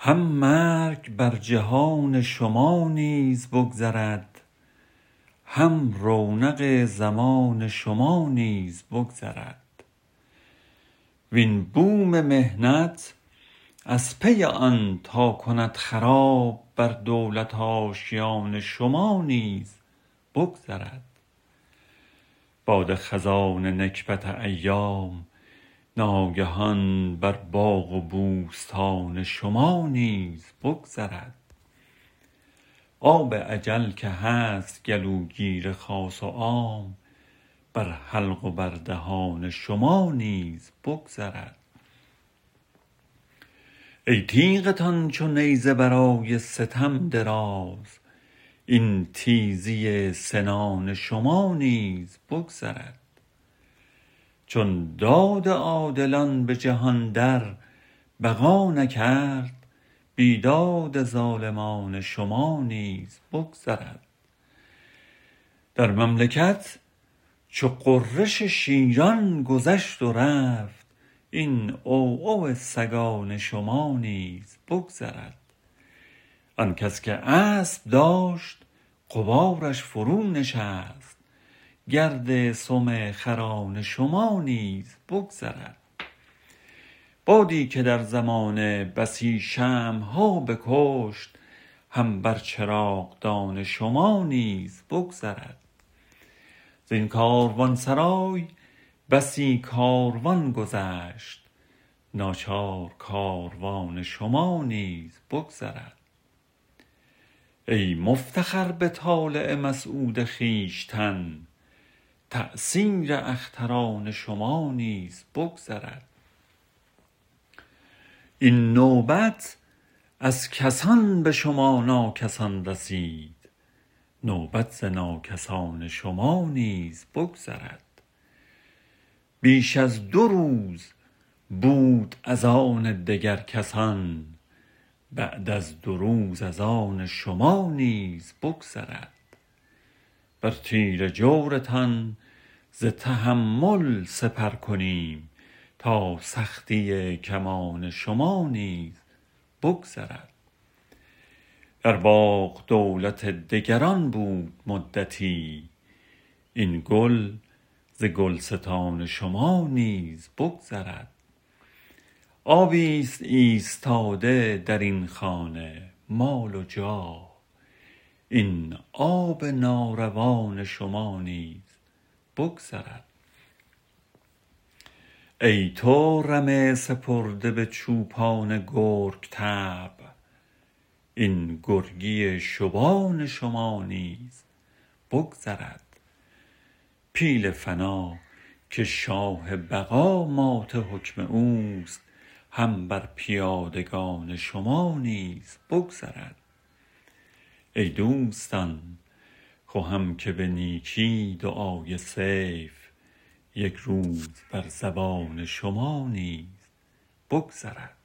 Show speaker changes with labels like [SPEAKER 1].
[SPEAKER 1] هم مرگ بر جهان شما نیز بگذرد، هم رونق زمان شما نیز بگذرد. وین بوم محنت از پی آن تا کند خراب، بر دولت آشیان شما نیز بگذرد. باد خزان نکبت ایام ناگهان بر باغ و بوستان شما نیز بگذرد. آب اجل که هست گلوگیر خاص و عام، بر حلق و بر دهان شما نیز بگذرد. ای تیغتان چو نیزه برای ستم دراز، این تیزی سنان شما نیز بگذرد. چون داد عادلان به جهان در بقا نکرد، بیداد ظالمان شما نیز بگذرد. در مملکت چو غرش شیران گذشت و رفت، این عوعو سگان شما نیز بگذرد. آن کس که اسب داشت غبارش فرو نشست، گرد سم خران شما نیز بگذرد. بادی که در زمانه بسی شمع‌ها بکشت، هم بر چراغدان شما نیز بگذرد. زین کاروانسرای بسی کاروان گذشت، ناچار کاروان شما نیز بگذرد. ای مفتخر به طالع مسعود خویشتن، تأثیر اختران شما نیز بگذرد. این نوبت از کسان به شما ناکسان رسید، نوبت ز ناکسان شما نیز بگذرد. بیش از 2 روز بود از آن دگر کسان، بعد از 2 روز از آن شما نیز بگذرد. بر تیر جورتان ز تحمل سپر کنیم، تا سختی کمان شما نیز بگذرد. در باغ دولت دگران بود مدتی، این گل ز گلستان شما نیز بگذرد. آبیست ایستاده در این خانه مال و جاه، این آب ناروان شما نیز بگذرد. ای تو رمه سپرده به چوپان گرگ طبع، این گرگی شبان شما نیز بگذرد. پیل فنا که شاه بقا مات حکم اوست، هم بر پیادگان شما نیز بگذرد. ای دوستان خواهم که به نیکی دعای سیف، یک روز بر زبان شما نیز بگذرد.